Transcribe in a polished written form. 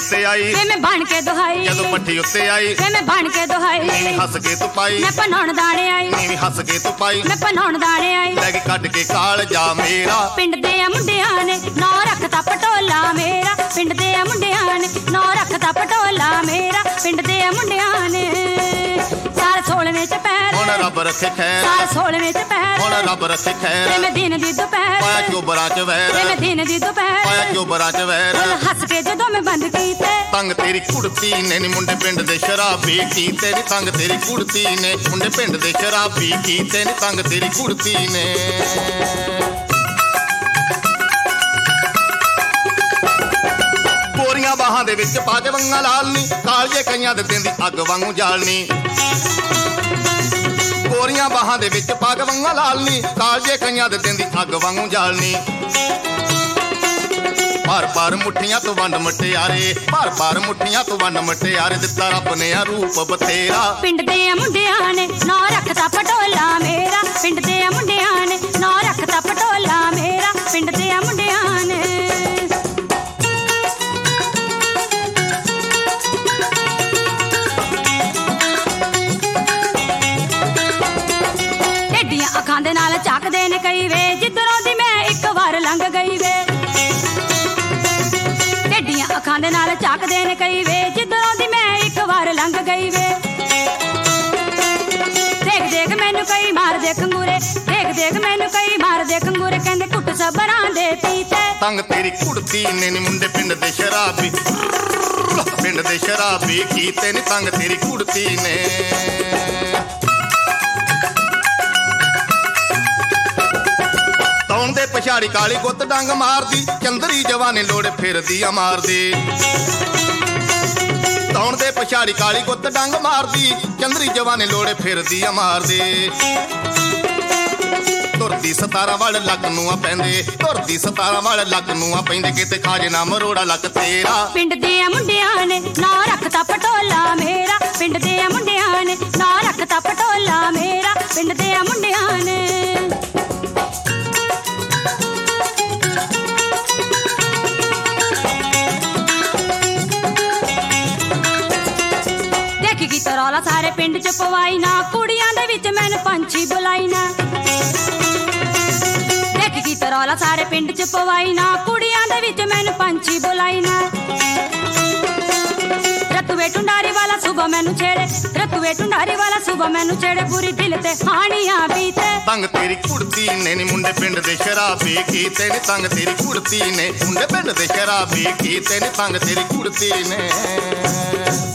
उत्ते आई वे मैं बन के दुहाई जदों पट्ठी उत्ते आई वे मैं बन के दुहाई नीवी हस के तू पाई मैं पनाउण दाणे आई नीवी हस के तू पाई मैं पनाउण दाणे आई लैके कट के काल जा मेरा पिंड दे मुंडियां ने नौ रखता पटोला मेरा पिंड दे मुंडियां ने नौ रखता पटोला मेरा पिंड दे मुंडियां ने सार सोलने च पैर हुण रब रखे खैर सार सोलने च पैर हुण रब रखे खैर वे मैं दिन दी दोपहर पाया चोबरां च वैर वे मैं दिन दी दोपहर पाया चोबरां च वैर हस के जदों मैं बंद कीते तंग तेरी कुड़ती ने नी मुंडे पिंड दे शराबी कीते नी तंग तेरी कुड़ती ने मुंडे पिंड दे शराबी कीते नी तंग तेरी कुड़ती ने गोरियां बाहां दे विच पा के वंगा लालनी कालजे कईयां दे देंदी अग वांगू जालनी गोरियां बाहां दे विच पा के वंगा लालनी कालजे कईयां दे देंदी अग वांगू जालनी भर भर मुठियां तो वंड मटियारे भर भर मुठियां तो वंड मटियारे दिता रब ने आ रूप बतेरा पिंड दे मुंडियां ने नौ रखता पटोला मेरा पिंड दे मुंडियां ने नौ रखता पटोला मेरा पिंड दे मुंडियां ने टेडियां अखां दे नाल झकदे ने कई वे जिधरों दी मैं एक वार लंघ गई वे टेडियां अखां दे नाल झकदे ने कई वे जिधरों दी मैं एक वार लंघ गई वे देख देख मैनू कई मार दे खंगूरे देख देख मैनू कई मार दे खंगूरे कहंदे कुट सबरां दे पीते तंग तेरी कुड़ती ने नी मुंडे पिंड दे शराबी पिंड दे शराबी कीते नी तंग तेरी कुड़ती ने तौण दे पछाड़ी काली गुੱਤ डंग मारदी चंदरी जवानी लोड़े फिरदी अमारदी तौण दे पछाड़ी काली गुੱਤ डंग मारदी चंदरी जवानी लोड़े फिरदी अमारदी तुरदी 17 वाल लक नूं आ पैंदे तुरदी 17 वाल लक नूं आ पैंदे किते खाजना मरोड़ा लक तेरा पिंड दे मुंडियां ने नौ रखता पटोला मेरा पिंड दे मुंडियां ने नौ रखता पटोला मेरा पिंड दे मुंडियां ने देखी की तरौला सारे पिंड च पवाई ना कुड़ियां दे विच मैनू पंछी बुलाई ना देखी की तरौला सारे पिंड च पवाई ना कुड़ियां दे विच मैनू पंछी बुलाई ना रतुए टुंडारी वाला सुबह मैनू छेड़े रतुए टुंडारी वाला सुबह मैनू छेड़े पूरी दिल ते हानियां बीते तंग तेरी कुड़ती ने नी मुंडे पिंड दे शराबी कीते नी तंग तेरी कुड़ती ने मुंडे पिंड दे शराबी कीते नी तंग तेरी कुड़ती ने